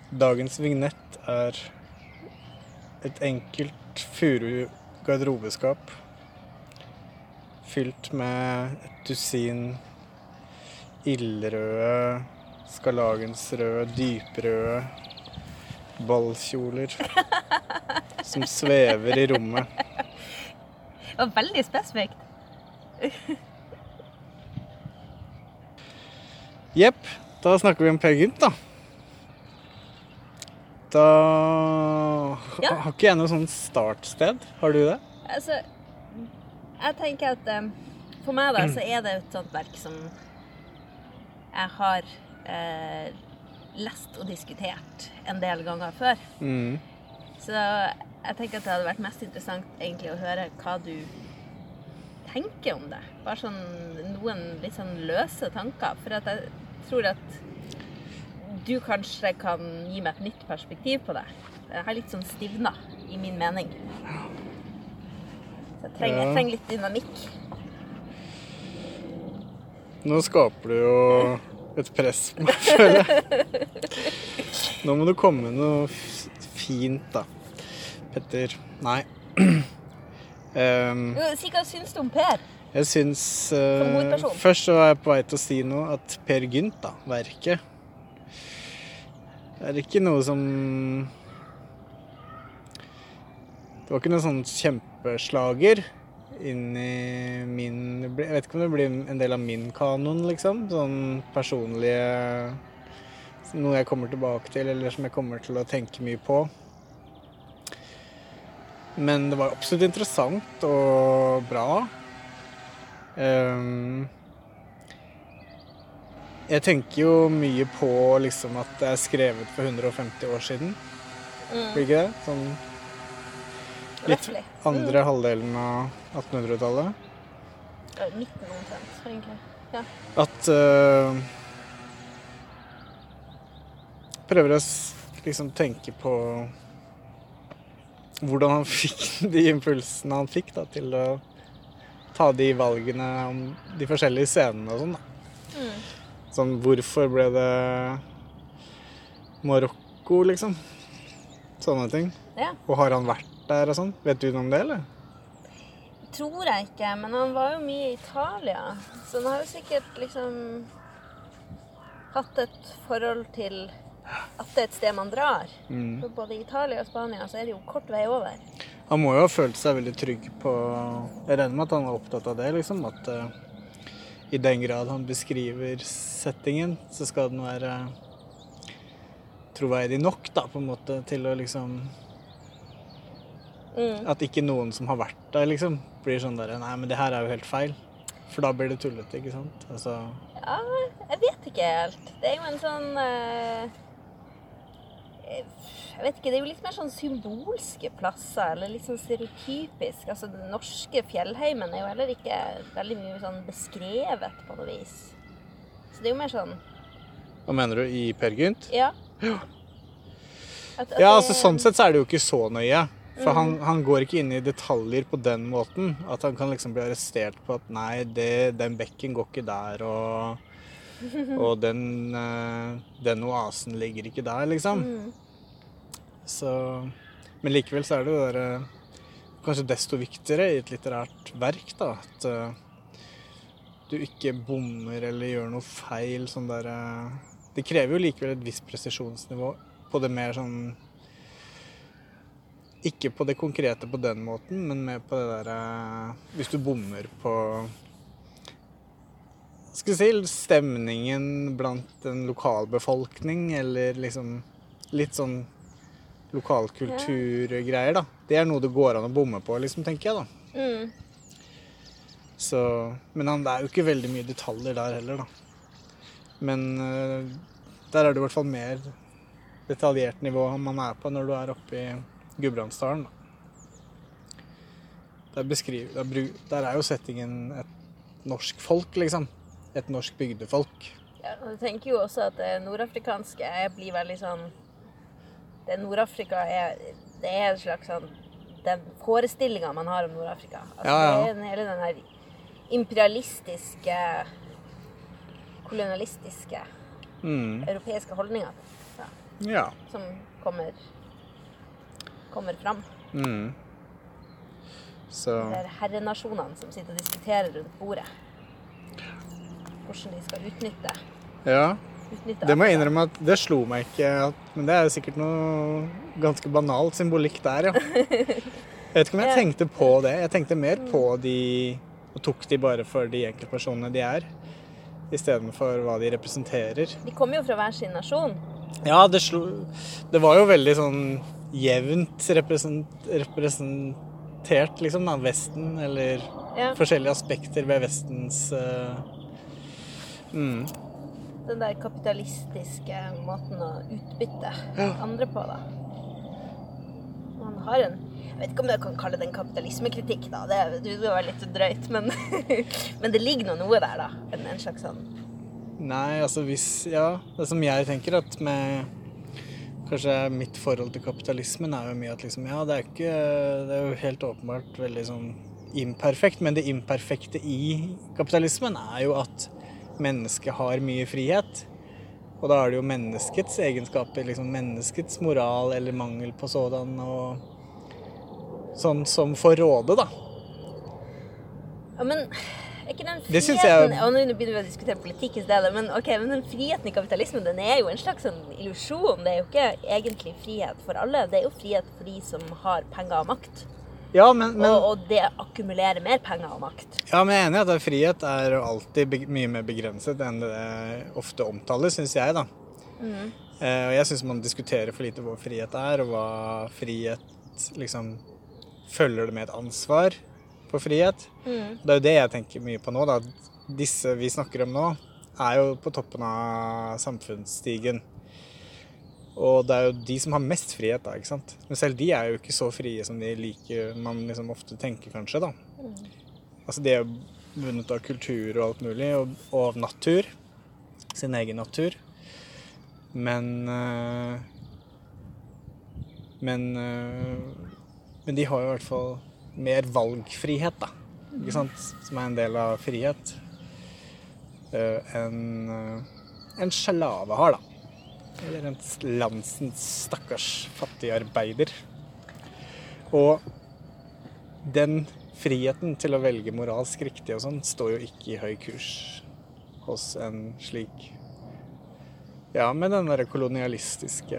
Dagens vignett et enkelt furu garderobeskap fylt med et dusin ildrøde, skarlagensrøde, dyprøde ballkjoler som svever i rommet. Det var veldig spesifikt. Jepp, da snakker vi om Per Gynt, da. Ja. Har ikke jeg noe sånn startsted? Har du det? Altså, jeg tenker at for meg da, så er det et sånt verk som jeg har lest og diskutert en del ganger før. Så jeg tenker at det hadde vært mest interessant egentlig å høre hva du tenker om det. Bare sånn noen litt sånn løse tanker, for at jeg tror at du kanskje kan gi meg et nytt perspektiv på det. Jeg har litt sånn stivna i min mening. Så jeg trenger litt dynamikk. Nå skaper du jo et press på meg, føler jeg. Nå må du komme med noe fint, da. Petter. Nei. Si hva syns du om Per? Jeg syns som hovedperson? Først så var jeg på vei til å si noe at Per Gynt, da, verket, er ikke noe som det var ikke noe sånn kjempeslager inn i min, jeg vet ikke om det blir en del av min kanon, liksom, sånn personlige, noe jeg kommer tilbake til, eller som jeg kommer til å tenke mye på. Men det var absolutt interessant og bra. Jeg tenker jo mye på liksom at det er skrevet for 150 år siden. Blir ikke det? Sånn litt andre halvdelen av 1800-tallet. 19 omtrent, egentlig. Ja. At prøver å liksom tenke på hvordan han fikk de impulsene han fikk da, til å ta de valgene om de forskjellige scenene og sånn da. Sånn, hvorfor ble det Marokko, liksom? Sånne ting. Ja. Og har han vært der og sånn? Vet du noe om det, eller? Tror jeg ikke, men han var jo mye i Italia. Så han har jo sikkert liksom hatt et forhold til at det er et sted man drar. For både i Italia og Spania så er det jo kort vei over. Han må jo ha følt seg veldig trygg på, jeg regner med at han var opptatt av det, liksom, at i den grad han beskriver settingen, så skal den være troverdig nok, da, på en måte, til å liksom at ikke noen som har vært der, liksom, blir sånn der, nei, men det her er jo helt feil. For da blir det tullete, ikke sant? Altså... Ja, jeg vet ikke helt. Det er jo en sånn... jeg vet ikke, det er jo litt mer sånn symbolske plasser, eller litt sånn stereotypisk. Altså, den norske fjellheimen er jo heller ikke veldig mye sånn beskrevet på noe vis. Så det er jo mer sånn... Hva mener du, i Per Gynt? Ja. Ja, altså sånn sett så er det jo ikke så nøye. For han går ikke inn i detaljer på den måten. At han kan liksom bli arrestert på at nei, den bekken går ikke der, og den oasen ligger ikke der, liksom. Så, men likevel så er det jo kanskje desto viktigere i et litterært verk, da, at du ikke bommer eller gjør noe feil, sånn der. Det krever jo likevel et visst presisjonsnivå på det mer sånn, ikke på det konkrete på den måten, men mer på det der, hvis du bommer på, skal jeg si, stemningen blant en lokalbefolkning, eller liksom litt sånn lokalkulturgreier, da. Det er noe det går an å bomme på, liksom, tenker jeg, da. Så, men det er jo ikke veldig mye detaljer der heller, da. Men der er det i hvert fall mer detaljert nivå man er på når du er oppe i Gudbrandsdalen, da. Der er jo settingen et norsk folk, liksom. Et norsk bygdefolk. Ja, og jeg tenker jo også at det nordafrikanske blir veldig sånn... Det Nord-Afrika det er en slags sånn... Den forestillingen man har om Nord-Afrika. Altså, Ja. Det er hele den her imperialistiske, kolonialistiske, europeiske holdningen. Ja. Ja. som kommer fram. Så Det herrenasjonene som sitter og diskuterer rundt bordet. Hvordan de skal utnytte det må jeg innrømme at det slo meg ikke, men det er sikkert noe ganske banalt symbolikk der, ja. Jeg vet ikke om jeg tenkte på det. Jeg tenkte mer på og tok de bare for de enkeltpersonene de er, i stedet for hva de representerer. De kommer jo fra hver sin nasjon. Ja, det var jo veldig sånn jevnt representert, liksom, da, Vesten, eller forskjellige aspekter ved Vestens Den der kapitalistiske måten å utbytte andre på, da. Man har jeg vet ikke om jeg kan kalle det en kapitalismekritikk, da. Det var litt drøyt, men, men det ligger noe der, da. En slags sånn... Nei, altså det som jeg tenker at kanskje mitt forhold til kapitalismen er jo mye at liksom, det er jo helt åpenbart veldig sånn imperfekt, men det imperfekte i kapitalismen er jo at mennesket har mye frihet, og da er det jo menneskets egenskaper, liksom menneskets moral eller mangel på sådan, og sånn som får råde, da. Ja, men ikke den friheten... Det synes jeg... Nå begynner vi å diskutere politikk i stedet, men men den friheten i kapitalismen, den er jo en slags sånn illusjon. Det er jo ikke egentlig frihet for alle, det er jo frihet for de som har penger og makt. Ja, men... Og det akkumulerer mer penger og makt. Ja, men jeg er enig i at frihet er alltid mye mer begrenset enn det ofte omtales, synes jeg, da. Og jeg synes man diskuterer for lite hva frihet er, og hva frihet liksom følger det med et ansvar for frihet. Det er jo det jeg tenker mye på nå, da. Disse vi snakker om nå er jo på toppen av samfunnsstigen. Og det er jo de som har mest frihet da, ikke sant? Men selv de er jo ikke så frie som man liksom ofte tenker kanskje da. Altså de er jo bundet av kultur og alt mulig, og av natur, sin egen natur. Men de har jo i hvert fall mer valgfrihet da, ikke sant? Som er en del av frihet, en slave har da. Eller en landsens stakkars fattige arbeider. Og den friheten til å velge moralsk riktig og sånn står jo ikke i høy kurs hos en slik, med den der kolonialistiske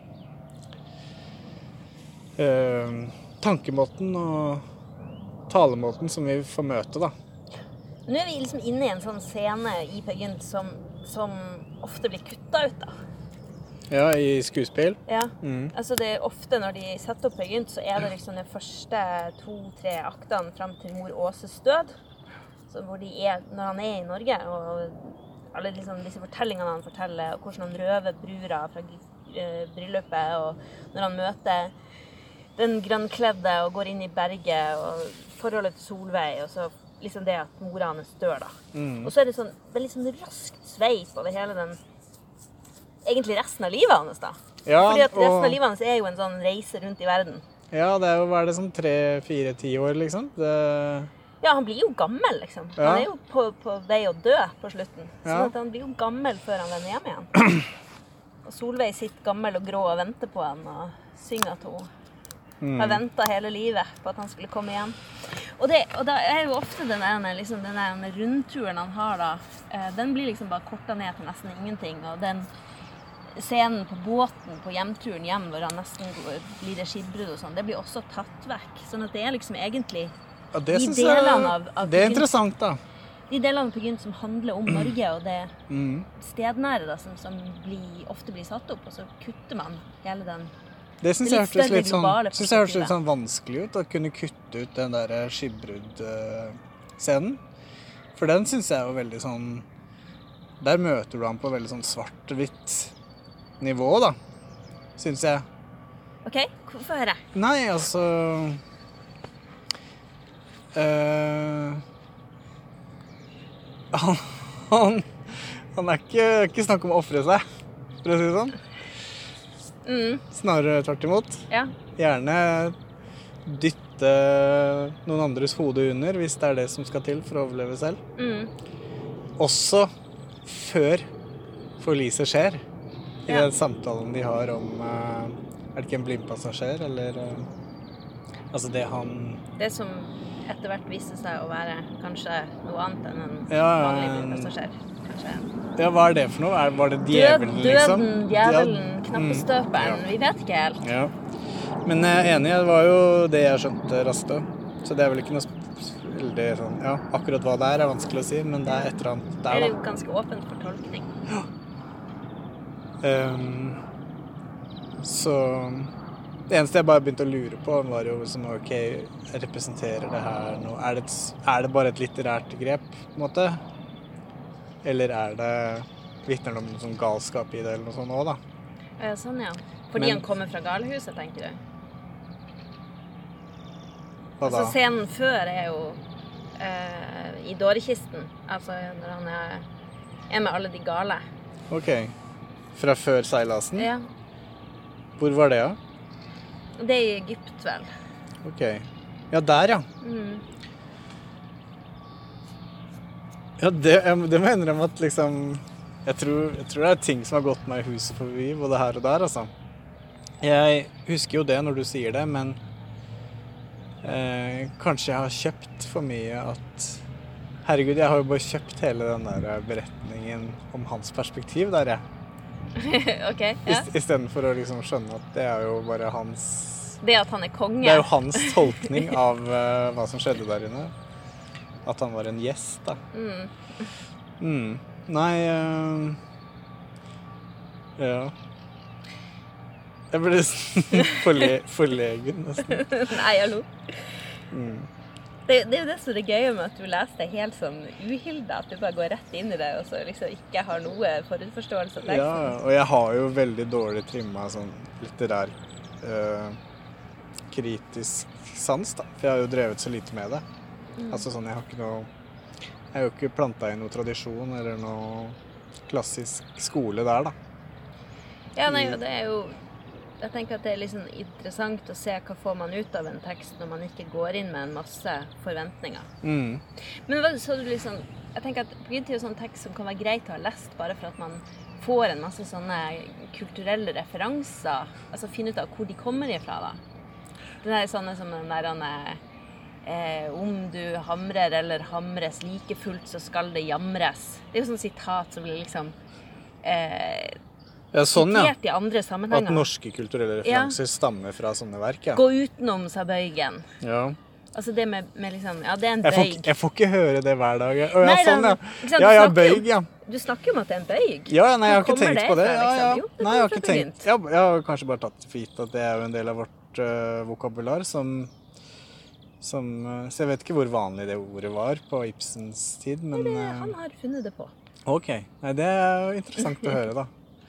tankemåten og talemåten som vi får møte, da. Nå er vi liksom inne i en sånn scene i Per Gynt som ofte blir kuttet ut, da. Ja, i skuespill. Ja, altså det er ofte når de setter opp Per Gynt, så er det liksom de første 2-3 aktene frem til mor Åses død. Så hvor når han er i Norge, og alle liksom disse fortellingene han forteller, og hvordan han røver brura fra bryllupet, og når han møter den grønnkledde og går inn i berget, og forholdet til Solveig, og så liksom det at mora hans dør, da. Og så er det sånn, veldig sånn raskt sveip over hele den egentlig resten av livet hans da. Ja, fordi at resten av livet hans er jo en sånn reise rundt i verden. Ja, det er jo, hva er det som 3-4-10 år, liksom? Ja, han blir jo gammel, liksom. Han er jo på vei å dø på slutten. Så at han blir jo gammel før han vender hjem igjen. Og Solveig sitter gammel og grå og venter på han, og synger at hun har ventet hele livet på at han skulle komme igjen. Og da er jo ofte den rundturen han har da, den blir liksom bare kortet ned til nesten ingenting, og den scenen på båten på hjemturen hjem, hvor han nesten blir det skipbrudd og sånn, det blir også tatt vekk. Sånn at det er liksom egentlig de delene av det er interessant da. De delene av Per Gynt som handler om Norge og det stednære da, som ofte blir satt opp, og så kutter man hele den. Det synes jeg hørtes litt sånn vanskelig ut, å kunne kutte ut den der skipbrudd-scenen. For den synes jeg er jo veldig sånn, der møter du han på veldig sånn svart-hvitt nivå, da, synes jeg. Ok, hvorfor hører jeg? Nei, altså... Han er ikke snakk om å offre seg, for å si det sånn. Snarere tvert imot. Ja. Gjerne dytte noen andres hode under, hvis det er det som skal til for å overleve selv. Også før forliset skjer. I den samtalen de har om det ikke en blindpassasjer, eller altså det han... Det som etter hvert viste seg å være kanskje noe annet enn en vanlig blindpassasjer. Kanskje. Ja, hva det for noe? Var det djevelen, liksom? Djevelen, knappestøperen, vi vet ikke helt. Ja. Men jeg er enig, det var jo det jeg skjønte raskt. Så det vel ikke noe veldig sånn, ja, akkurat hva det er vanskelig å si, men det et eller annet der, da. Det jo ganske åpent for tolkning. Ja. Så det eneste jeg bare begynte å lure på var jo som, ok, representerer det her noe? Er det bare et litterært grep, på en måte? Eller vitner det om noe sånn galskap i det, eller noe sånt også, da? Ja, sånn, ja. Fordi han kommer fra galhuset, tenker du? Hva da? Altså, scenen før jo i dårekisten, altså når han med alle de gale. Ok. Fra før seilasen? Ja. Hvor var det, da? Det I Egypt, vel. Ok. Ja, der, ja. Ja, det mener jeg at liksom... Jeg tror det ting som har gått meg I huset forbi, både her og der, altså. Jeg husker jo det når du sier det, men kanskje jeg har kjøpt for mye at... Herregud, jeg har jo bare kjøpt hele den der beretningen om hans perspektiv der, Ok, ja. I stedet for å liksom skjønne at det jo bare hans... Det at han konge. Det jo hans tolkning av hva som skjedde der inne. At han var en gjest, da. Nei, ja. Jeg ble forlegen, nesten. Nei, jeg lo. Det jo det som gøye med at du leste helt sånn uhildet, at du bare går rett inn I det, og så liksom ikke har noe forutforståelse av teksten. Ja, og jeg har jo veldig dårlig trimmet sånn litterær kritisk sans, da. For jeg har jo drevet så lite med det. Altså sånn, jeg har jo ikke plantet I noe tradisjon eller noe klassisk skole der, da. Ja, nei, og det jo... Jeg tenker at det liksom interessant å se hva får man ut av en tekst når man ikke går inn med en masse forventninger. Men så du liksom... Jeg tenker at på grunn til en sånn tekst som kan være greit å ha lest, bare for at man får en masse sånne kulturelle referanser, altså finne ut av hvor de kommer ifra, da. Det sånne som den der om du hamrer eller hamres like fullt, så skal det jamres. Det jo sånn sitat som blir liksom... Ja, sånn, ja. I andre sammenhenger. At norske kulturelle referanser stammer fra sånne verk, ja. Gå utenom, sa bøygen. Ja. Altså det med liksom, ja, det en bøyg. Jeg får ikke høre det hver dag. Å, ja, nei, sånn, ja. Ja, bøyg, ja. Du snakker om at det en bøyg. Ja, nei, jeg har ikke tenkt på det. Fra, liksom? Ja. Jo, nei, jeg har ikke tenkt. Jeg har kanskje bare tatt for gitt at det jo en del av vårt vokabular som så jeg vet ikke hvor vanlig det ordet var på Ibsens tid, men... Nei, han har funnet det på. Ok. Nei, det jo interessant å høre, da.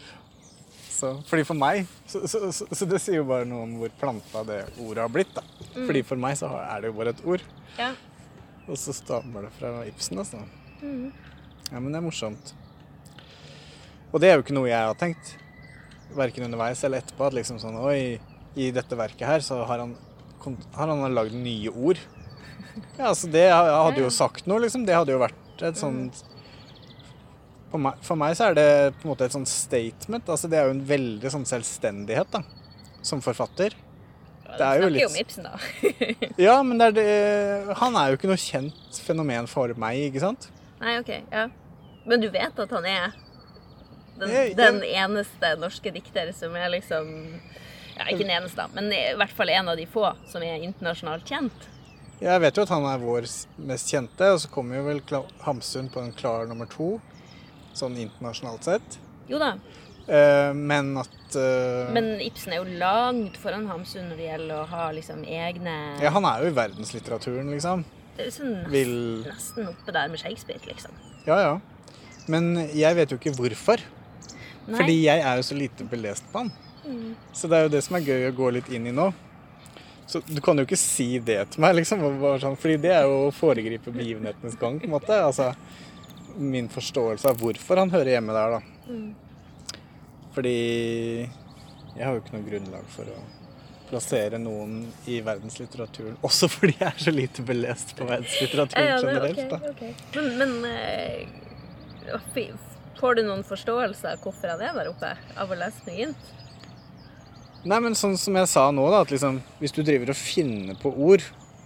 Fordi for meg, så det sier jo bare noe om hvor plantet det ordet har blitt, da. Fordi for meg så det jo bare et ord. Ja. Og så stammer det fra Ibsen, altså. Ja, men det morsomt. Og det jo ikke noe jeg har tenkt, hverken underveis eller etterpå, at liksom sånn, oi, I dette verket her så har han laget nye ord. Ja, altså det hadde jo sagt noe, liksom. Det hadde jo vært et sånt... For meg så det på en måte et sånt statement, altså det jo en veldig sånn selvstendighet da, som forfatter. Ja, det jo litt... om Ibsen da. Ja, men han jo ikke noe kjent fenomen for meg, ikke sant? Nei, ok, ja. Men du vet at han den eneste norske dikter som liksom, ja, ikke den eneste da, men I hvert fall en av de få som internasjonalt kjent. Jeg vet jo at han vår mest kjente, og så kommer jo vel Hamsun på en klar nummer 2. Sånn internasjonalt sett. Jo da. Men at... Men Ibsen jo langt foran Hamsun når det gjelder å ha liksom egne... Ja, han jo I verdenslitteraturen, liksom. Det liksom nesten oppe der med Shakespeare, liksom. Ja, ja. Men jeg vet jo ikke hvorfor. Nei. Fordi jeg jo så lite belest på han. Så det jo det som gøy å gå litt inn I nå. Så du kan jo ikke si det til meg, liksom. Fordi det jo å foregripe begivenhetenes gang, på en måte. Altså... min forståelse av hvorfor han hører hjemme der, da. Fordi jeg har jo ikke noe grunnlag for å plassere noen I verdenslitteraturen, også fordi jeg så lite belest på verdenslitteraturen generelt, da. Okay. Men Får du noen forståelse av hvorfor han der oppe, av å lese Mynt? Nei, men sånn som jeg sa nå da, at liksom, hvis du driver og finner på ord,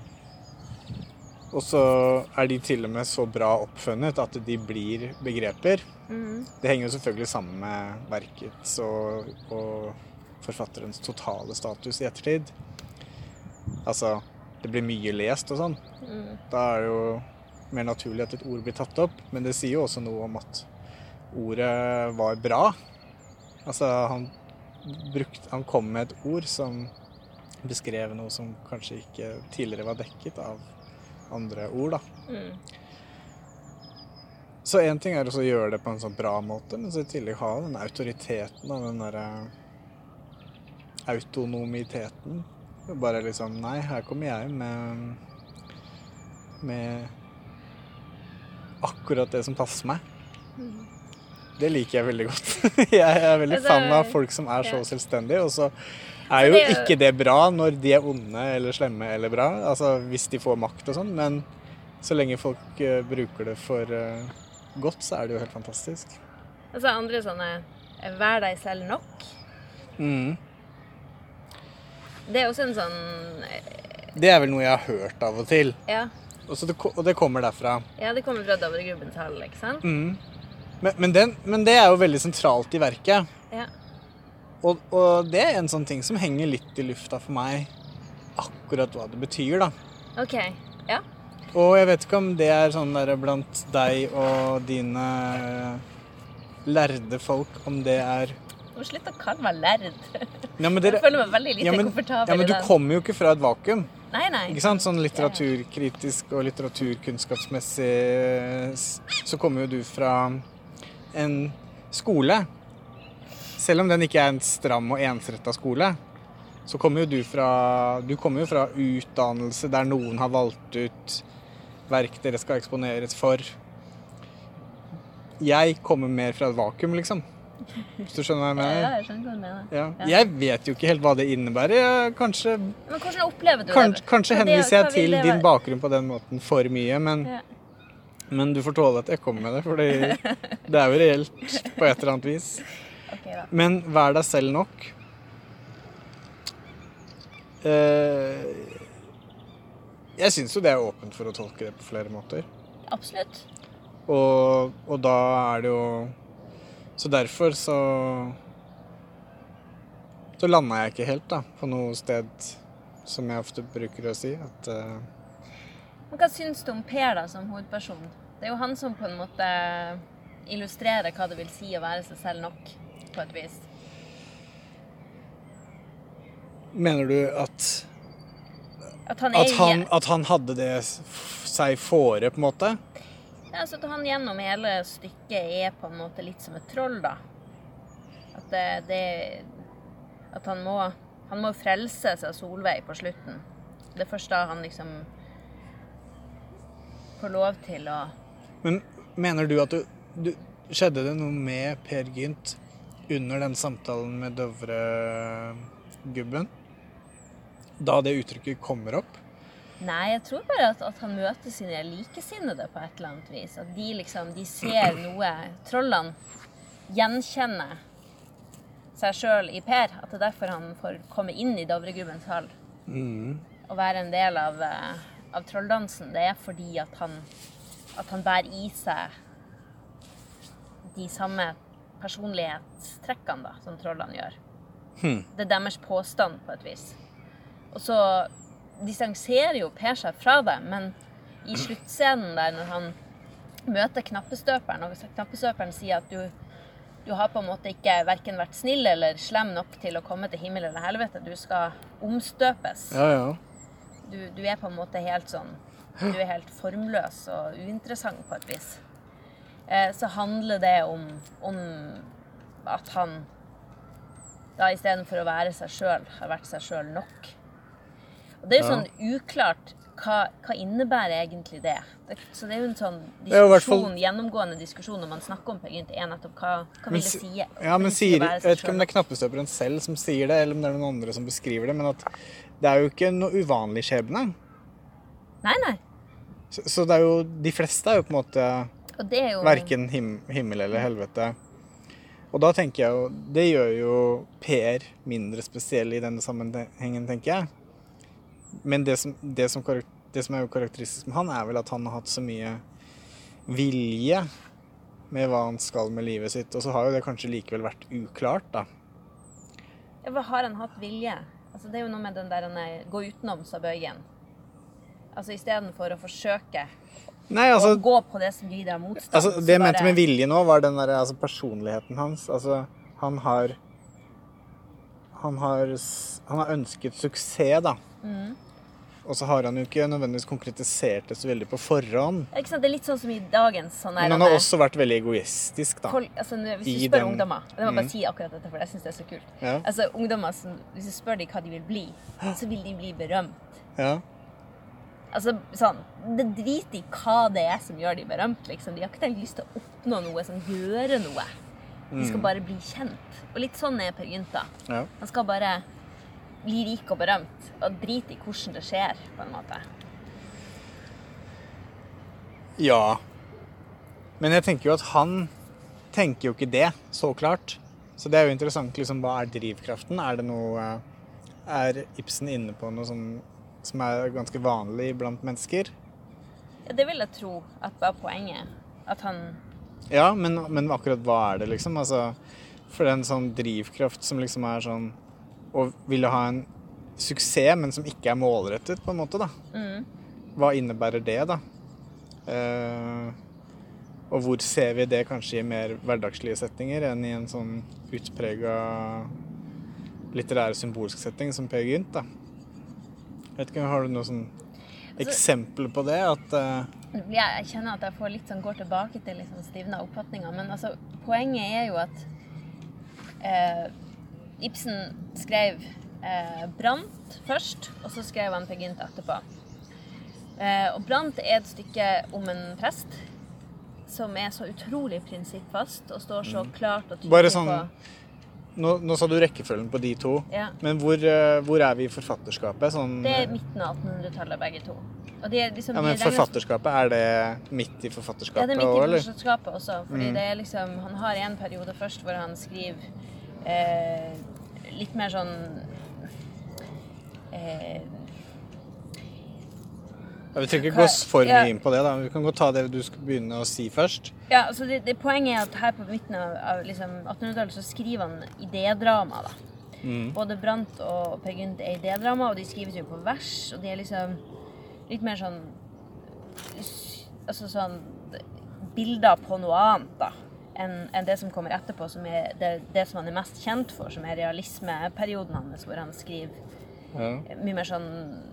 og så de til og med så bra oppfunnet at de blir begreper. Det henger jo selvfølgelig sammen med verkets og forfatterens totale status i ettertid. Altså, det blir mye lest og sånn. Da det jo mer naturlig at et ord blir tatt opp, men det sier jo også noe om at ordet var bra. Altså, han kom med et ord som beskrev noe som kanskje ikke tidligere var dekket av andre ord, da. Så en ting også å gjøre det på en sånn bra måte, men så i tillegg ha den autoriteten og den der autonomiteten. Bare liksom, nei, her kommer jeg med akkurat det som passer meg. Det liker jeg veldig godt. Jeg veldig fan av folk som så selvstendige, og så jo ikke det bra når de onde eller slemme eller bra, altså hvis de får makt og sånn, men så lenge folk bruker det for godt, så det jo helt fantastisk. Altså andre sånne, vær deg selv nok. Det også en sånn... Det vel noe jeg har hørt av og til. Ja. Og det kommer derfra. Ja, det kommer fra Dovre Gubbens hall, ikke sant? Men det jo veldig sentralt i verket. Ja. Og det en sånn ting som henger litt i lufta for meg, akkurat hva det betyr, da. Ok, ja. Og jeg vet ikke om det sånn der blant deg og dine lærde folk, om det Slutt å kalle meg lærd. Ja, jeg føler meg veldig lite komfortabel i den. Ja, men du kommer jo ikke fra et vakuum. Nei. Ikke sant? Sånn litteraturkritisk og litteraturkunnskapsmessig så kommer jo du fra en skole. Selv om den ikke en stram og ensrettet skole, så kommer jo du kommer jo fra utdannelse der noen har valgt ut verk dere skal eksponeres for. Jeg kommer mer fra et vakuum, liksom. Hvis du skjønner hva jeg mener? Ja, jeg skjønner hva du mener. Ja. Jeg vet jo ikke helt hva det innebærer. Kanskje, men hvordan opplever du det? Kanskje henviser jeg til din bakgrunn på den måten for mye, men du får tåle at jeg kommer med det, fordi det jo reelt på et eller annet vis. Okay, men vær deg selv nok. Jeg synes jo det åpent for å tolke det på flere måter. Absolutt. Og da det jo... Så derfor så landet jeg ikke helt da, på noe sted som jeg ofte bruker å si. Men hva synes du om Per da, som hovedperson? Det jo han som på en måte illustrerer hva det vil si å være seg selv nok, på et vis. Mener du at han hadde det seg fore, på en måte? Ja, så at han gjennom hele stykket på en måte litt som et troll, da. At han må frelse seg Solveig på slutten. Det første da han liksom får lov til å... Men mener du at skjedde det noe med Per Gynt under den samtalen med Dovre Gubben? Da det uttrykket kommer opp? Nei, jeg tror bare at han møter sine likesinnede på et eller annet vis. At de ser noe. Trollene gjenkjenner seg selv i Per. At det derfor han får komme inn i Dovre Gubbens hall. Og være en del av trolldansen. Det fordi at han bærer i seg de samme personlighetstrekkene da, som trollene gjør. Det deres påstand på et vis. Og så distanserer jo Per seg fra det, men i sluttscenen der når han møter knappestøperen, og knappestøperen sier at du har på en måte ikke hverken vært snill eller slem nok til å komme til himmel eller helvete, du skal omstøpes. Ja. Du på en måte helt sånn, du helt formløs og uinteressant på et vis. Så handler det om at han da i stedet for å være seg selv, har vært seg selv nok. Og det jo sånn uklart hva innebærer egentlig det. Så det jo en sånn diskusjon, gjennomgående diskusjon når man snakker om Per Gynt, nettopp hva vil det si? Ja, men jeg vet ikke om det knappestøperen selv som sier det, eller om det noen andre som beskriver det, men at det jo ikke noe uvanlig skjebne. Nei. Så det jo, de fleste jo på en måte Og det jo... Hverken himmel eller helvete. Og da tenker jeg jo, det gjør jo Per mindre spesiell i denne sammenhengen, tenker jeg. Men det som er jo karakteristisk med han, er vel at han har hatt så mye vilje med hva han skal med livet sitt, og så har jo det kanskje likevel vært uklart, da. Ja, hva har han hatt vilje? Altså, det er jo noe med den der gå utenom, sa Bøyen. Altså, i stedet for å forsøke å gå på det som gir deg motstand. Altså, det jeg mente med vilje nå var den der, altså, personligheten hans. Altså, han har ønsket suksess, da. Og så har han jo ikke nødvendigvis konkretisert det så veldig på forhånd. Ikke sant? Det er litt sånn som i dagens sånn her... Men han har også vært veldig egoistisk, da. Altså, hvis du spør ungdommer, det må bare si akkurat dette, for jeg synes det er så kult. Ja. Altså, ungdommer, hvis du spør dem hva de vil bli, så vil de bli berømt. Ja. Altså, sånn, det driter i hva det er som gjør de berømt, liksom. De har ikke tenkt lyst til å oppnå noe, sånn, gjøre noe. De skal bare bli kjent. Og litt sånn er Per Gynt, da. Ja. Han skal bare bli rik og berømt, og drite i hvordan det skjer, på en måte. Ja. Men jeg tenker jo at han tenker jo ikke det, så klart. Så det er jo interessant, liksom, hva er drivkraften? Er Ibsen inne på noe sånn som er ganske vanlig blant mennesker? Ja, det vil jeg tro at var poenget. At han... Ja, men akkurat hva er det, liksom? Altså, for det er en sånn drivkraft som liksom er sånn og ville ha en suksess, men som ikke er målrettet, på en måte, da. Hva innebærer det, da? Og hvor ser vi det kanskje i mer hverdagslige settinger enn i en sånn utpreget litterær symbolsk setting som Per Gynt, da? Vet ikke, har du noe sånn eksempel på det? Jeg kjenner at jeg får litt sånn, går tilbake til litt sånn stivna oppfatninger, men altså, poenget er jo at Ibsen skrev Brant først, og så skrev han Per Gynt etterpå. Og Brant er et stykke om en prest som er så utrolig prinsippfast og står så klart og tydelig Bare sånn, på... Nå sa du rekkefølgen på de to, men hvor er vi i forfatterskapet? Sånn, det er midten av 1800-tallet begge to. Og de er liksom, men forfatterskapet, er det midt i forfatterskapet? Ja, det er midt i forfatterskapet også, fordi det er liksom, han har en periode først hvor han skriver litt mer sånn vi trenger ikke gå for mye inn på det, da. Vi kan godt ta det du skal begynne å si først. Ja, altså det poenget er at her på midten av liksom 1800-tallet så skriver han idédrama, da. Både Brant og Per Gynt er idédrama, og de skrives jo på vers, og de er liksom litt mer sånn altså sånn bilder på noe annet, da. Enn det som kommer etterpå, som er det som han er mest kjent for, som er realismeperioden hans, hvor han skriver mye mer sånn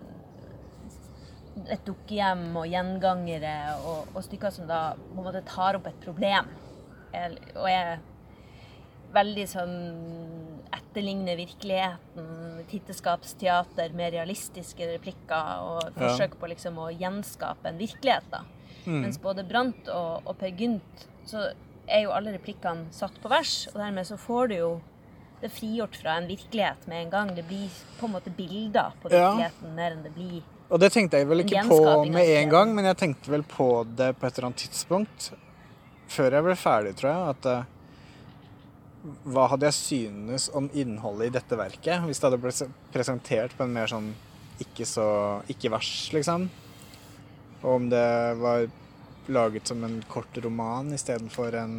et dukkehjem og gjengangere og stykker som da på en måte tar opp et problem og er veldig sånn etterligner virkeligheten, titteskapsteater med realistiske replikker og forsøk på liksom å gjenskape en virkelighet, da. Mens både Brant og Per Gynt så er jo alle replikkene satt på vers, og dermed så får du jo det frigjort fra en virkelighet med en gang. Det blir på en måte bilder på virkeligheten mer enn det blir. Og det tenkte jeg vel ikke på med en gang, men jeg tenkte vel på det på et eller annet tidspunkt, før jeg ble ferdig, tror jeg, at hva hadde jeg synes om innholdet i dette verket, hvis det hadde blitt presentert på en mer sånn ikke vers, liksom. Og om det var laget som en kort roman i stedet for en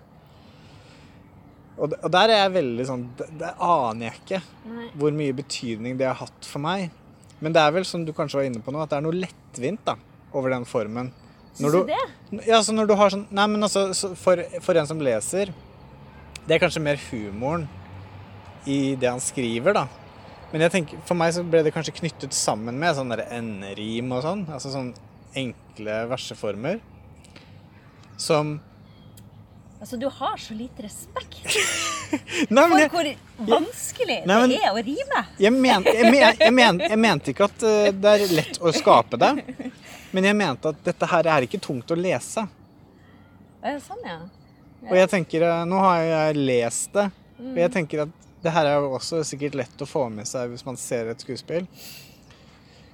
og der er jeg veldig sånn det aner jeg ikke hvor mye betydning det har hatt for meg, men det er vel som du kanskje var inne på nå, at det er noe lettvint da over den formen. Synes du det? Ja, så når du har sånn, nei, men altså for en som leser, det er kanskje mer humoren i det han skriver, da. Men jeg tenker, for meg så ble det kanskje knyttet sammen med sånn der enderim og sånn, altså sånn enkle verseformer som altså du har så lite respekt nei, men hvor vanskelig det er å rime. Jeg mente ikke at det er lett å skape det, men jeg mente at dette her er ikke tungt å lese. Sånn, ja. Og jeg tenker, nå har jeg lest det, og jeg tenker at det her er jo også sikkert lett å få med seg hvis man ser et skuespill.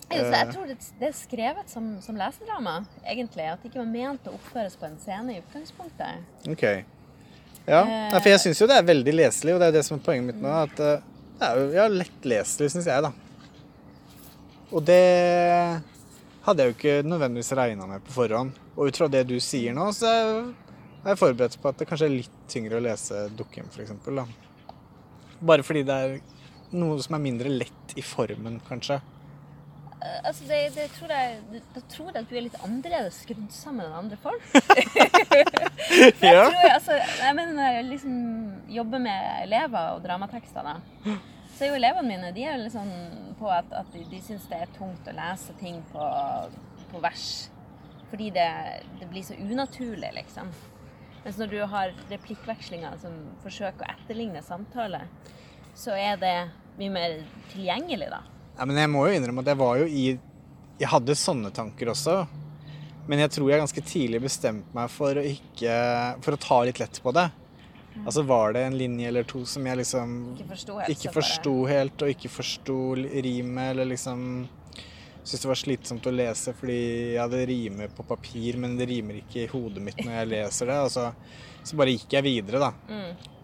Så jeg tror det skrevet som lesedrama, egentlig. At det ikke var ment å oppføres på en scene i utgangspunktet. Ok. Ja, for jeg synes jo det veldig leselig, og det det som poenget mitt nå, at det jo lett leselig, synes jeg da. Og det hadde jeg jo ikke nødvendigvis regnet med på forhånd. Og ut fra det du sier nå, så jeg forberedt på at det kanskje litt tyngre å lese Dukkehjem, for eksempel da. Bare fordi det noe som mindre lett i formen, kanskje. Altså, det tror jeg at du litt annerledes skrudd sammen enn andre folk. Ja. Jeg mener, når jeg liksom jobber med elever og dramatekster da, så jo elevene mine, de jo liksom på at de synes det tungt å lese ting på vers. Fordi det blir så unaturlig, liksom. Mens når du har replikkvekslinger som forsøker å etterligne samtale, så det mye mer tilgjengelig da. Ja, men jeg må jo innrømme at jeg hadde sånne tanker også, men jeg tror jeg ganske tidlig bestemte meg for å ta litt lett på det. Altså var det en linje eller to som jeg liksom ikke forsto helt, og ikke forsto rimet, eller liksom synes det var slitsomt å lese fordi ja, det rimer på papir, men det rimer ikke i hodet mitt når jeg leser det, og så bare gikk jeg videre da.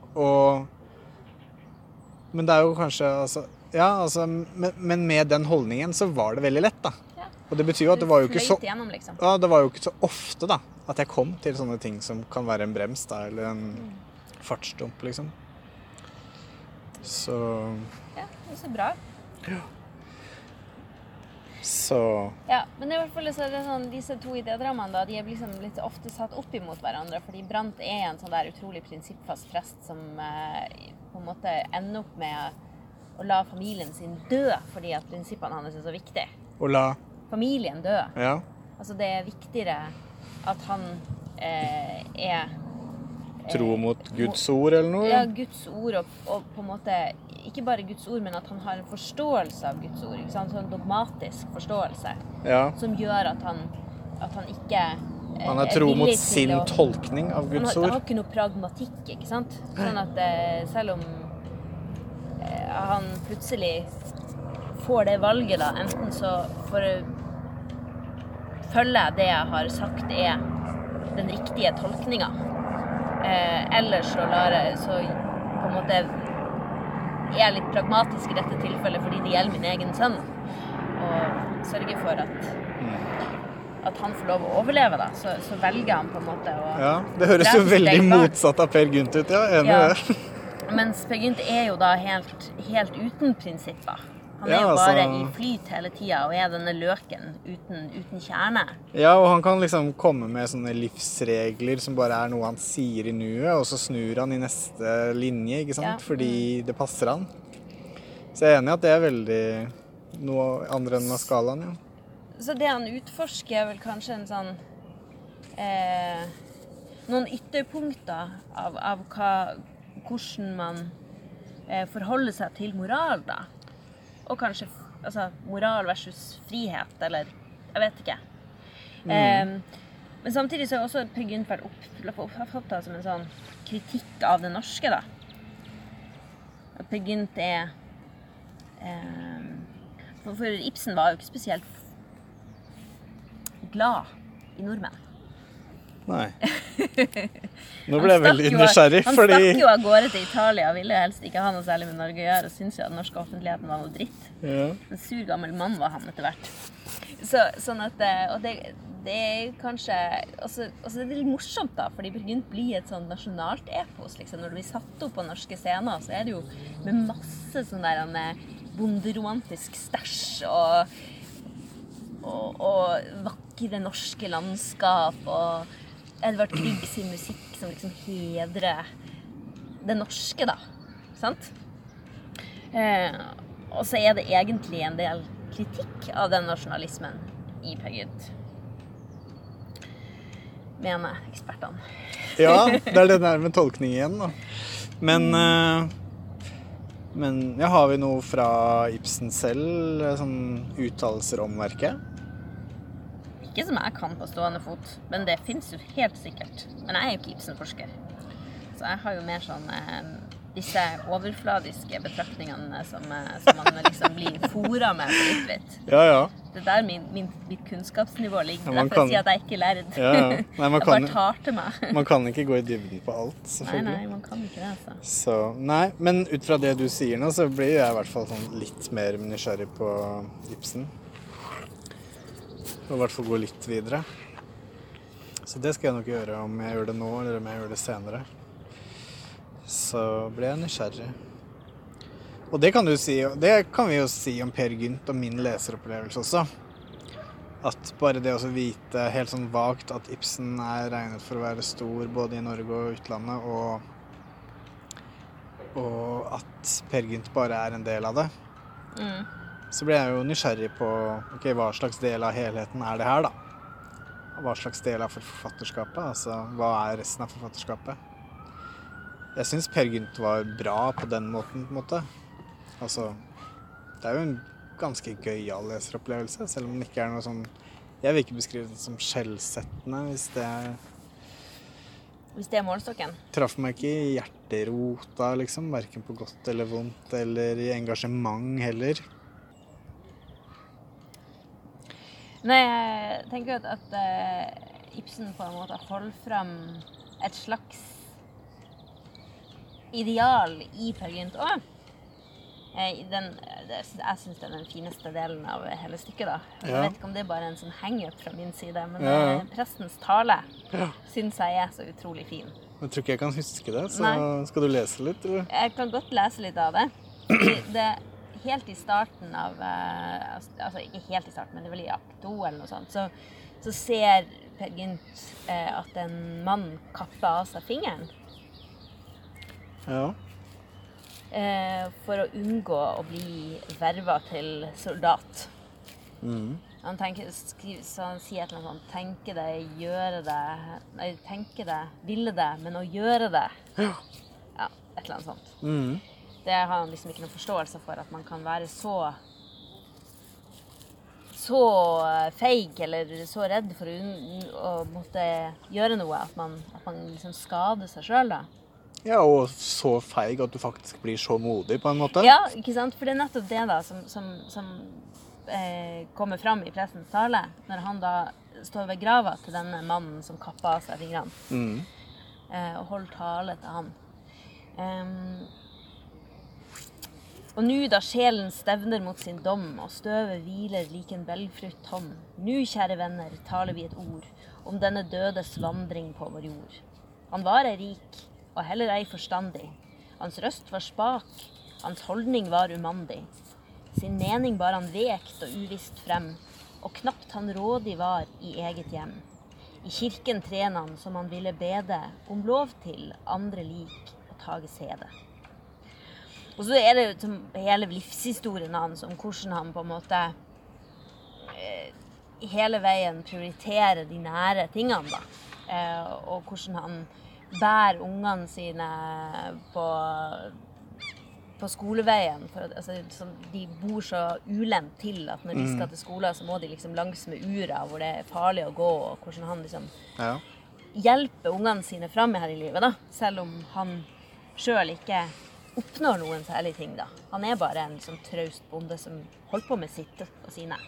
Men det jo kanskje, men med den holdningen så var det veldig lett da. Ja. Og det betyr jo at det var jo ikke så, liksom. Ja, det var jo ikke så ofte da, at jeg kom til sånne ting som kan være en brems da, eller en fartsdump liksom. Så... Ja, det så bra. Ja. Så... Ja, men i hvert fall så det sånn, disse to idédramaene da, de liksom litt ofte satt opp imot hverandre, fordi Brandt en sånn der utrolig prinsippfast prest som på en måte ender opp med å la familien sin dø, fordi at prinsippene hans så viktig. Å la familien dø. Ja. Altså det viktigere at han tro mot Guds ord eller noe? Ja, Guds ord, og på en måte ikke bare Guds ord, men at han har en forståelse av Guds ord, ikke sant? Sånn dogmatisk forståelse, som gjør at han ikke han tro mot sin tolkning av Guds ord. Han har ikke noe pragmatikk, ikke sant? Sånn at selv om han plutselig får det valget da, enten så følger jeg det jeg har sagt den riktige tolkningen, eller så på en måte jeg litt pragmatisk i dette tilfellet fordi det gjelder min egen sønn, og sørger for at han får lov å overleve da, så velger han på en måte å... Ja, det høres jo veldig motsatt av Per Gynt ut, ja, enig i det. Mens Per Gynt jo da helt uten prinsipper. Han jo bare i flyt hele tiden, og denne løken uten kjerne. Ja, og han kan liksom komme med sånne livsregler som bare noe han sier i nuet, og så snur han i neste linje, ikke sant? Ja. Fordi det passer han. Så jeg enig i at det veldig noe andre enn av skalaen, ja. Så det han utforsker vel kanskje en sånn noen ytterpunkter av hvordan man forholder seg til moral da. Og kanskje moral versus frihet, eller jeg vet ikke. Men samtidig så også Per Gynt vært oppfattet som en sånn kritikk av det norske da. At Per Gynt for Ibsen var jo ikke spesielt glad i nordmenn. Nei. Nå ble jeg veldig nysgjerrig, fordi... Han stakk jo av gårde til Italia, ville helst ikke ha noe særlig med Norge å gjøre, og syntes jo at den norske offentligheten var noe dritt. Ja. En sur gammel mann var han etter hvert. Sånn at, og det kanskje... Altså det litt morsomt da, fordi Per Gynt blir et sånn nasjonalt epos, liksom. Når du blir satt opp på norske scener, så det jo med masse sånn der bonderomantisk stæsj, og vakre norske landskap, og Edvard Grieg sin musikk som liksom hedrer det norske da, sant? Og så det egentlig en del kritikk av den nasjonalismen i Per Gynt, mener ekspertene. Ja, det det der med tolkning igjen da. Men ja, har vi noe fra Ibsen selv, sånn uttalelser om verket? Ikke som jeg kan på stående fot, men det finnes jo helt sikkert. Men jeg jo ikke Ibsen-forsker. Så jeg har jo mer sånn disse overfladiske betraktningene som man liksom blir foret med på litt vidt. Ja, ja. Det der mitt kunnskapsnivå ligger. Ja, derfor sier jeg at jeg ikke lærte. Ja. Nei, jeg bare tar til meg. Man kan ikke gå i dybden på alt, selvfølgelig. Nei, man kan ikke det, altså. Så, nei, men ut fra det du sier nå, så blir jeg i hvert fall sånn litt mer nysgjerrig på Ibsen. Og i hvert fall gå litt videre. Så det skal jeg nok gjøre om jeg gjør det nå, eller om jeg gjør det senere. Så blir jeg nysgjerrig. Og det kan vi jo si om Per Gynt og min leseropplevelse også. At bare det å vite helt sånn vagt at Ibsen regnet for å være stor både i Norge og utlandet, og at Per Gynt bare en del av det. Så blir jeg jo nysgjerrig på hva slags del av helheten det her da. Hva slags del av forfatterskapet, altså hva resten av forfatterskapet. Jeg synes Per Gynt var bra på den måten, på en måte. Altså, det jo en ganske gøyal leseropplevelse, selv om det ikke noe sånn... Jeg vil ikke beskrive det som skjellsettende, Hvis det målstokken? Traff meg ikke i hjerterota, liksom, hverken på godt eller vondt, eller i engasjement heller. Nei, jeg tenker jo at Ibsen på en måte holder frem et slags ideal i Per Gynt også. Jeg synes det den fineste delen av hele stykket da. Jeg vet ikke om det bare en sånn hang-up fra min side, men prestens tale synes jeg så utrolig fin. Jeg tror ikke jeg kan huske det, så skal du lese litt, eller? Jeg kan godt lese litt av det. Fordi det helt i starten av, altså ikke helt i starten, men det vel i akt 2 eller noe sånt, så ser Per Gynt at en mann kapper av seg fingeren. Ja. For å unngå å bli vervet til soldat. Han sier et eller annet sånt, tenke det, gjøre det, nei, tenke det, ville det, men å gjøre det. Ja, et eller annet sånt. Det har han liksom ikke noen forståelse for, at man kan være så feig eller så redd for å måtte gjøre noe, at man liksom skader seg selv da. Ja, og så feig at du faktisk blir så modig på en måte. Ja, ikke sant? For det nettopp det da som kommer frem i prestens tale, når han da står ved grava til denne mannen som kapper av seg fingrene, og holder tale til han. Og nå da sjelen stevner mot sin dom, og støvet hviler lik en velfrutt hånd, nå, kjære venner, taler vi et ord om denne dødes vandring på vår jord. Han var rik, og heller ei forstandig. Hans røst var spak, hans holdning var umandig. Sin mening bar han vekt og uvisst frem, og knapt han rådig var i eget hjem. I kirken tren han som han ville bede, om lov til andre lik å tage sede. Og så det jo hele livshistorien hans, om hvordan han på en måte hele veien prioriterer de nære tingene da. Og hvordan han bærer ungene sine på skoleveien, for at de bor så ulendt til at når de skal til skolen, så må de liksom langs med ura, hvor det farlig å gå, og hvordan han liksom hjelper ungene sine frem her i livet, da, selv om han selv ikke oppnår noen særlige ting, da. Han bare en sånn traust bonde som holder på med sitt og sine.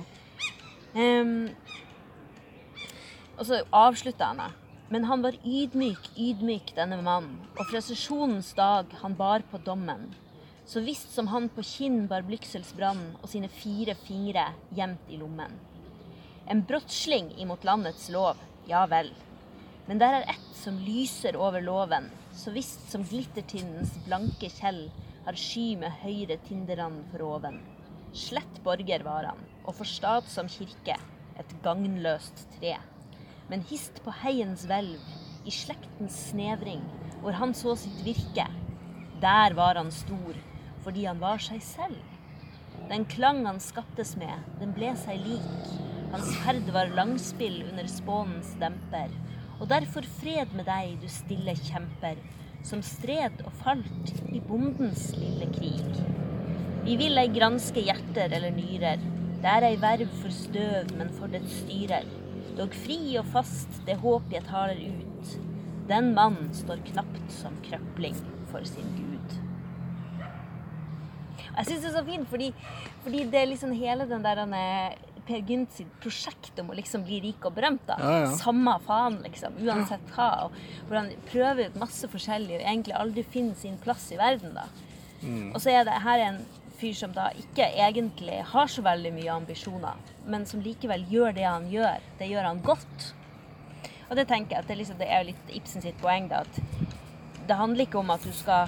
Og så avslutter han da. Men han var ydmyk denne mann, og fra sesjonens dag han bar på dommen. Så visst som han på kinn bar blykselsbrann og sine 4 fingre gjemt i lommen. En brottsling imot landets lov, ja vel. Men der ett som lyser over loven, så visst som glittertinnens blanke kjell har sky med høyre tinderan for oven. Slett borger var han, og for stat som kirke, et gagnløst tre. Men hist på heiens velv, i slektens snevring, hvor han så sitt virke, der var han stor, fordi han var seg selv. Den klang han skaptes med, den ble seg lik. Hans ferd var langspill under spånens demper, og derfor fred med deg, du stille kjemper, som stred og falt i bondens lille krig. Vi vil ei granske hjerter eller nyrer, det ei verv for støv, men for dets styrer. Dog fri og fast, det håp jeg taler ut. Den mann står knapt som krøpling for sin Gud. Jeg synes det så fint, fordi det liksom hele den der Per Gynt sitt prosjekt om å liksom bli rik og berømt da. Ja. Samme faen liksom, uansett hva. Og hvor han prøver ut masse forskjellig og egentlig aldri finner sin plass i verden da. Og så det her en fyr som da ikke egentlig har så veldig mye ambisjoner, men som likevel gjør det han gjør. Det gjør han godt. Og det tenker jeg at det jo litt Ibsen sitt poeng da, at det handler ikke om at du skal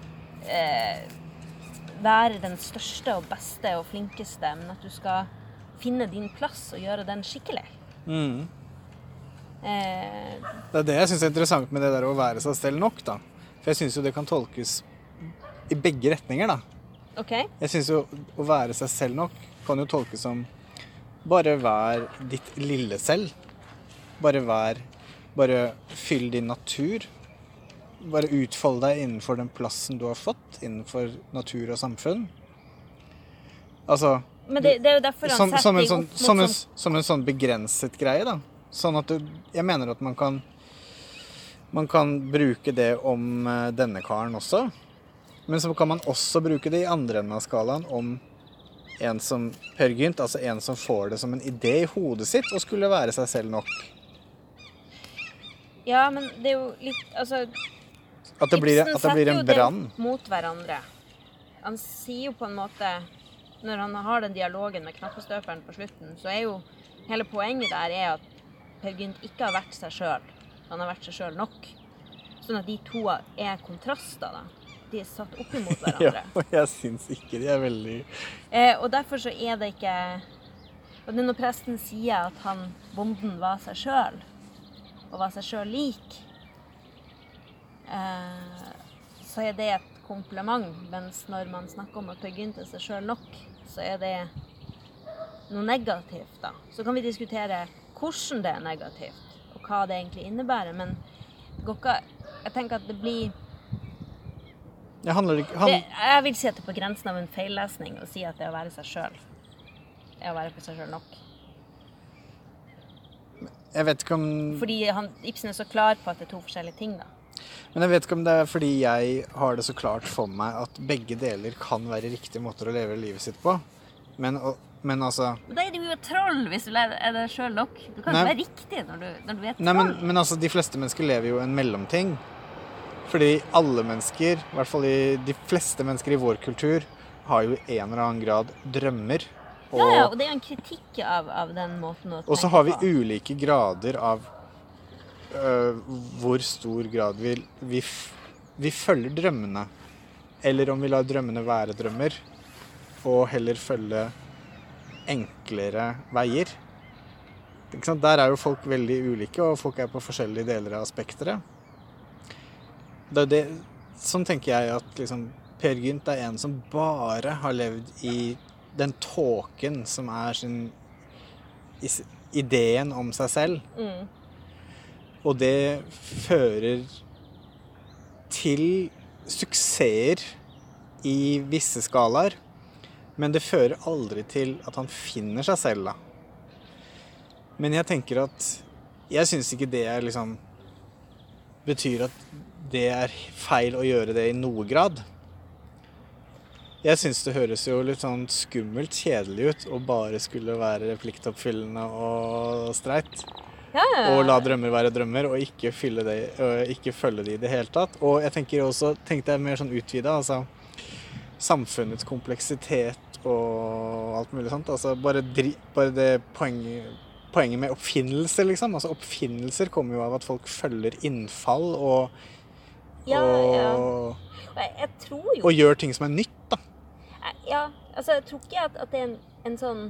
være den største og beste og flinkeste, men at du skal finne din plass og gjøre den skikkelig. Det det jeg synes interessant med det der å være seg selv nok da. For jeg synes jo det kan tolkes i begge retninger da. Ok. Jeg synes jo å være seg selv nok kan jo tolkes som bare vær ditt lille selv. Bare fyll din natur. Bare utfolde deg innenfor den plassen du har fått, innenfor natur og samfunn. Altså, men det jo derfor han setter deg opp mot som en sånn begrenset greie da. Sånn at jeg mener at man kan bruke det om denne karen også. Men så kan man også bruke det i andre enden av skalaen om en som Per Gynt, altså en som får det som en idé i hodet sitt og skulle være seg selv nok. Ja, men det jo litt, altså... At det blir en brann. Ibsen setter jo det mot hverandre. Han sier jo på en måte, når han har den dialogen med knappestøperen på slutten, så jo hele poenget der at Per Gynt ikke har vært seg selv. Han har vært seg selv nok. Sånn at de to kontraster da. De satt opp imot hverandre. Ja, og jeg synes ikke de veldig... og derfor så det ikke... Og når presten sier at bonden var seg selv, og var seg selv lik, så det et kompliment, mens når man snakker om at Per Gynt seg selv nok, så det noe negativt da. Så kan vi diskutere hvordan det negativt, og hva det egentlig innebærer, men jeg tenker at det blir... Jeg vil si at det på grensen av en feillesning å si at det å være seg selv å være for seg selv nok. Jeg vet ikke om... Fordi Ibsen så klar på at det to forskjellige ting da. Men jeg vet ikke om det fordi jeg har det så klart for meg at begge deler kan være riktige måter å leve livet sitt på. Men altså... Da det jo et troll hvis du det selv nok. Du kan ikke være riktig når du vet troll. Nei, men altså, de fleste mennesker lever jo en mellomting. Fordi alle mennesker, i hvert fall de fleste mennesker i vår kultur, har jo i en eller annen grad drømmer. Og det jo en kritikk av den måten å tenke på. Og så har vi ulike grader av hvor stor grad vi følger drømmene. Eller om vi lar drømmene være drømmer, og heller følge enklere veier. Ikke sant? Der jo folk veldig ulike, og folk på forskjellige deler av spektret. Sånn tenker jeg at liksom, Per Gynt en som bare har levd i den tåken som sin ideen om seg selv. Og det fører til suksesser i visse skalaer, men det fører aldri til at han finner seg selv da. Men jeg tenker at jeg synes ikke det liksom betyr at det feil å gjøre det i noe grad. Jeg synes det høres jo litt sånn skummelt kjedelig ut å bare skulle være pliktoppfyllende og streit. Og la drømmer være drømmer, og ikke følge det i det hele tatt. Og jeg tenkte jeg mer sånn utvidet, altså samfunnets kompleksitet og alt mulig sånt. Altså bare det poenget med oppfinnelser, liksom. Altså oppfinnelser kommer jo av at folk følger innfall og gjør ting som nytt, da. Ja, altså jeg tror ikke at det en sånn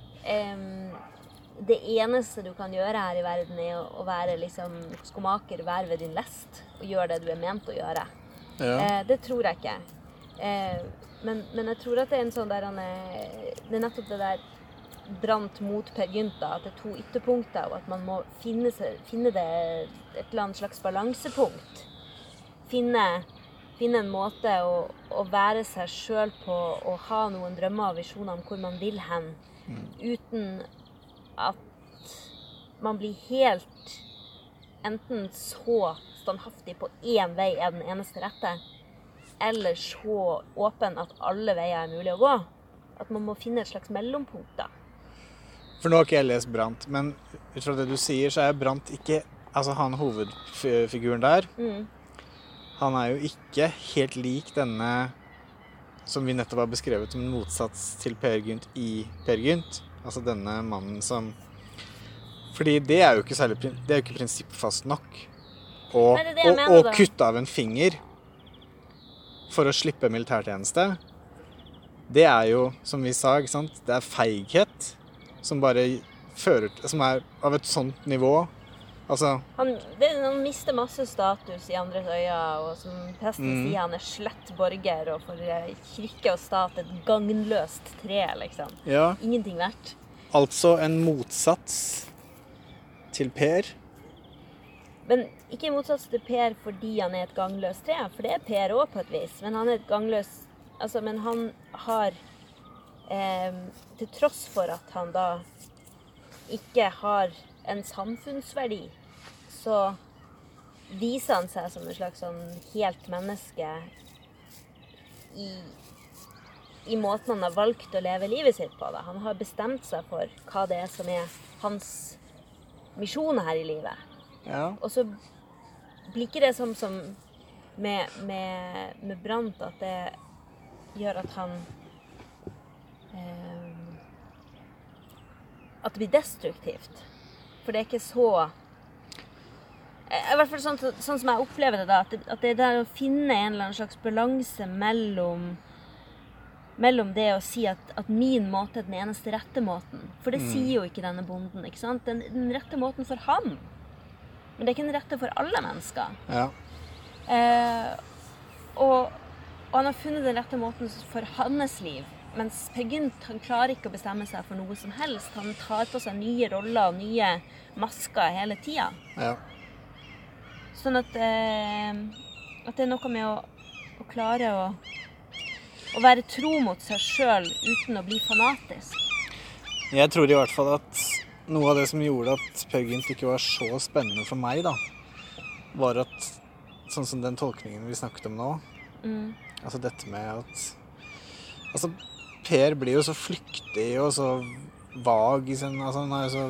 det eneste du kan gjøre her i verden å være liksom skomaker, være ved din lest og gjøre det du ment å gjøre. Det tror jeg ikke. Men jeg tror at det en sånn der det nettopp det der brant mot Per Gynt da, at det to ytterpunkter, og at man må finne det et eller annet slags balansepunkt. Finne en måte å være seg selv på, og ha noen drømmer og visjoner om hvor man vil hen, uten at man blir helt enten så standhaftig på én vei den eneste rette, eller så åpen at alle veier er mulig å gå. At man må finne et slags mellompunkt da. For nå har ikke jeg lest Brandt, men ut fra det du sier, så er Brandt ikke, altså han hovedfiguren der, han er jo ikke helt lik denne, som vi nettopp har beskrevet som en motsats til Per Gynt i Per Gynt. Altså denne mannen som, fordi det er jo ikke særlig, det er jo ikke prinsippfast nok. Og kutte av en finger for å slippe militærtjeneste, det er jo, som vi sa, ikke sant? Det er feighet som bare som er av et sånt nivå. Altså, han mister masse status i andres øyne, og som presten sier, han er slett borger, og for kirke og stat et gagnløst tre, liksom. Ja. Ingenting verdt. Altså en motsats til Per. Men ikke en motsats til Per fordi han er et gagnløst tre, for det er Per også på et vis, men han er et gagnløst, altså, men han har, til tross for at han da ikke har en samfunnsverdi, så viser han seg som en slags sånn helt menneske i måten han har valgt å leve livet sitt på. Da. Han har bestemt seg for hva det er som er hans misjon her i livet. Ja. Og så blir ikke det som med Brandt, at det gjør at han at det blir destruktivt. For det er ikke så, i hvert fall sånn som jeg opplever det da, at det er der å finne en eller annen slags balanse mellom det å si at min måte er den eneste rette måten. For det sier jo ikke denne bonden, ikke sant? Den rette måten for han. Men det er ikke den rette for alle mennesker. Ja. Og han har funnet den rette måten for hans liv. Mens Per Gynt, han klarer ikke å bestemme seg for noe som helst. Han tar på seg nye roller og nye masker hele tiden. Ja. Sånn at det er noe med å klare å være tro mot seg selv uten å bli fanatisk. Jeg tror i hvert fall at noe av det som gjorde at Per Gynt ikke var så spennende for meg da, var at, sånn som den tolkningen vi snakket om nå, altså dette med at, altså Per blir jo så flyktig og så vag i sin, altså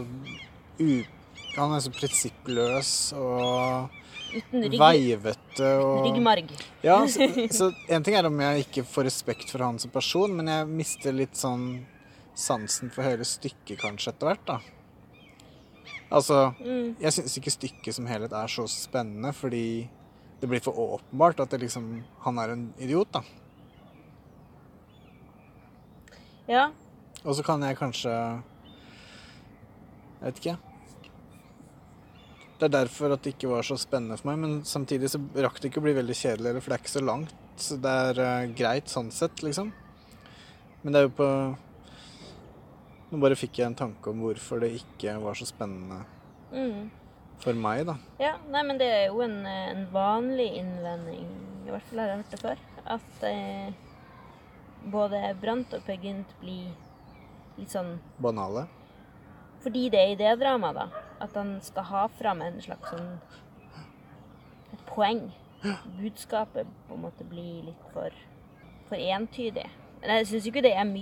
han er så prinsippløs og veivete og ryggmarg. Ja, så en ting er om jeg ikke får respekt for han som person, men jeg mister litt sånn sansen for hele stykket kanskje etter hvert da. Altså, jeg synes ikke stykket som helhet er så spennende, fordi det blir for åpenbart at det liksom, han er en idiot da. Ja. Og så kan jeg kanskje, jeg vet ikke. Det er derfor at det ikke var så spennende for meg, men samtidig så rakk det ikke å bli veldig kjedelig, for det er ikke så langt. Så det er greit sånn sett, liksom. Men det er jo på, nå bare fikk jeg en tanke om hvorfor det ikke var så spennende for meg da. Ja, nei, men det er jo en vanlig innvending, i hvert fall har jeg hørt det før, at både Brandt og Per Gynt blir litt sånn banale. Fordi det er idédrama da, at han skal ha fram en slags sånn et poeng. Budskapet på en måte blir litt for entydig. Men jeg synes ikke det er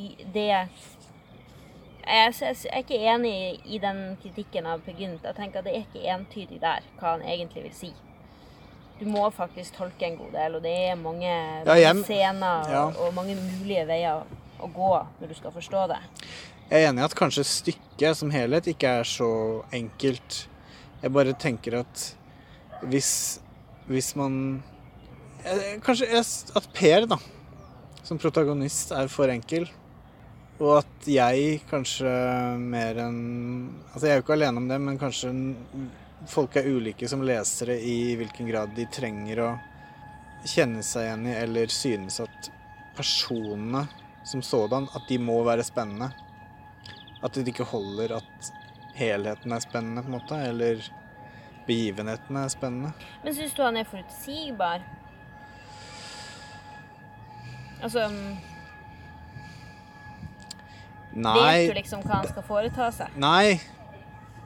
jeg er ikke enig i den kritikken av Per Gynt. Jeg tenker at det er ikke entydig der hva han egentlig vil si. Du må faktisk tolke en god del, og det er mange scener og mange mulige veier å gå når du skal forstå det. Jeg er enig i at kanskje stykket som helhet ikke er så enkelt. Jeg bare tenker at hvis man kanskje at Per da, som protagonist er for enkel, og at jeg kanskje mer enn, altså jeg er jo ikke alene om det, men kanskje folk er ulike som lesere i hvilken grad de trenger å kjenne seg igjen i, eller synes at personene som sådan, at de må være spennende. At det ikke holder at helheten er spennende på en måte, eller begivenhetene er spennende. Men synes du han er forutsigbar? Altså, vet du liksom hva han skal foreta seg? Nei,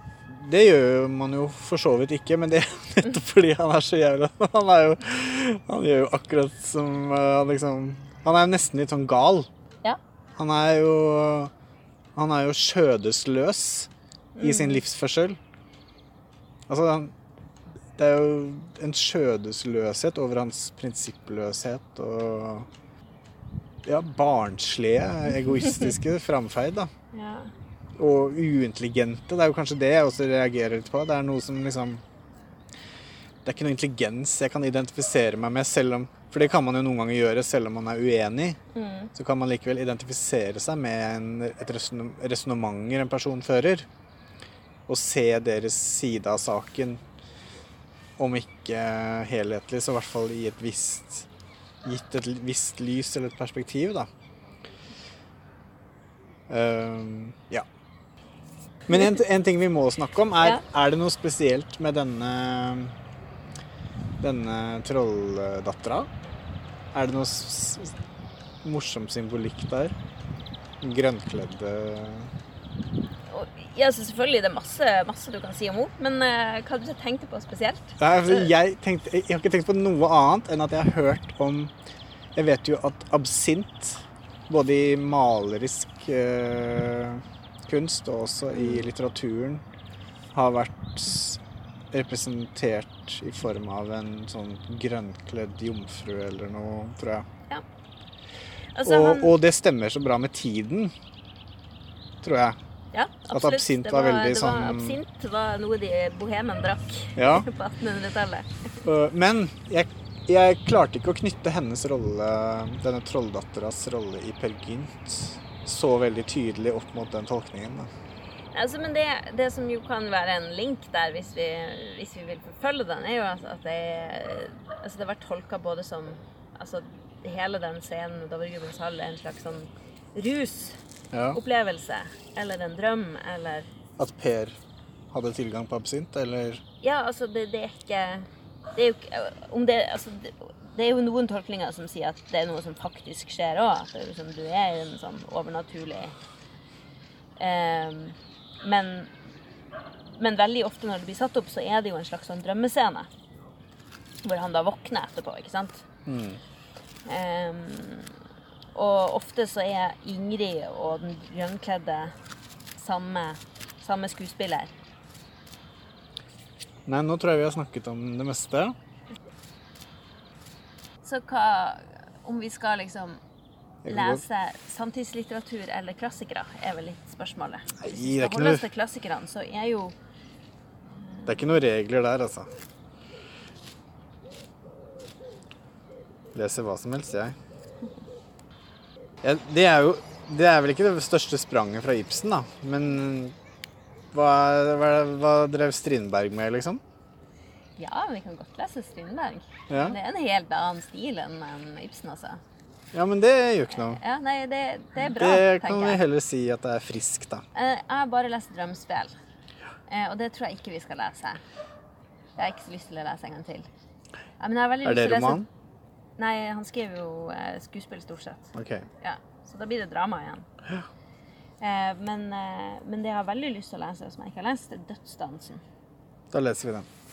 det gjør man jo for så vidt ikke, men det er nettopp fordi han er så jævla, Han gjør jo akkurat som han liksom... Han er jo nesten litt sånn gal. Ja. Han er jo skjødesløs i sin livsførsel. Altså, det er jo en skjødesløshet over hans prinsippløshet og ja, barnslige, egoistiske framferd da. Ja. Og uintelligente, det er jo kanskje det jeg også reagerer litt på. Det er noe som liksom... Det er ikke noe intelligens jeg kan identifisere meg med, selv om... For det kan man jo noen ganger gjøre, selv om man er uenig. Så kan man likevel identifisere seg med et resonementer en person fører. Og se deres side av saken, om ikke helhetlig, så i hvert fall i gitt et visst lys eller et perspektiv, da. Ja. Men en ting vi må snakke om er det noe spesielt med denne trolldattera? Er det noe morsom symbolikk der? Grønnkledde... Ja, så selvfølgelig det er masse du kan si om henne, men hva du tenkte på spesielt? Jeg har ikke tenkt på noe annet enn at jeg har hørt om... Jeg vet jo at absint, både i malerisk kunst og også i litteraturen, har vært representert i form av en sånn grønnkledd jomfru eller noe, tror jeg. Ja. Altså, og det stemmer så bra med tiden, tror jeg. Ja, absolutt. At absint var veldig sånn... Absint var noe de bohemen drakk på 1800-tallet. Men jeg klarte ikke å knytte hennes rolle, denne trolldatteras rolle i Peer Gynt, så veldig tydelig opp mot den tolkningen, da. Altså, men det som jo kan være en link der, hvis vi vil forfølge den, er jo at det har vært tolket både som, altså hele den scenen i Dovregubbens hall er en slags sånn rusopplevelse, eller en drøm, eller... At Per hadde tilgang på absint, eller... Ja, altså det er ikke... Det er jo ikke... Om det, altså, det er jo noen tolkninger som sier at det er noe som faktisk skjer også, at det er liksom, du er en sånn overnaturlig... Men veldig ofte når det blir satt opp, så er det jo en slags sånn drømmescene, hvor han da våkner etterpå, ikke sant? Og ofte så er Ingrid og den grønnkledde samme skuespiller. Nei, nå tror jeg vi har snakket om det meste. Så om vi skal liksom lese samtidslitteratur eller klassikere, er vel litt spørsmålet. Hvis vi skal holde oss til klassikerne, så er jo... Det er ikke noen regler der, altså. Leser hva som helst, jeg. Det er vel ikke det største spranget fra Ibsen, da. Men hva drev Strindberg med, liksom? Ja, vi kan godt lese Strindberg. Ja. Det er en helt annen stil enn Ibsen, altså. Ja, men det gjør ikke noe. Ja, nei, det er bra, tenker jeg. Det kan vi heller si at det er friskt, da. Jeg har bare lest Drømmespill, og det tror jeg ikke vi skal lese. Jeg har ikke så lyst til å lese en gang til. Ja, men jeg har veldig lyst til å lese... roman? Nei, han skrev jo skuespill stort sett. Ok. Ja, så da blir det drama igjen. Men det jeg har veldig lyst til å lese, som jeg ikke har lest, er Dødsdansen. Da leser vi den.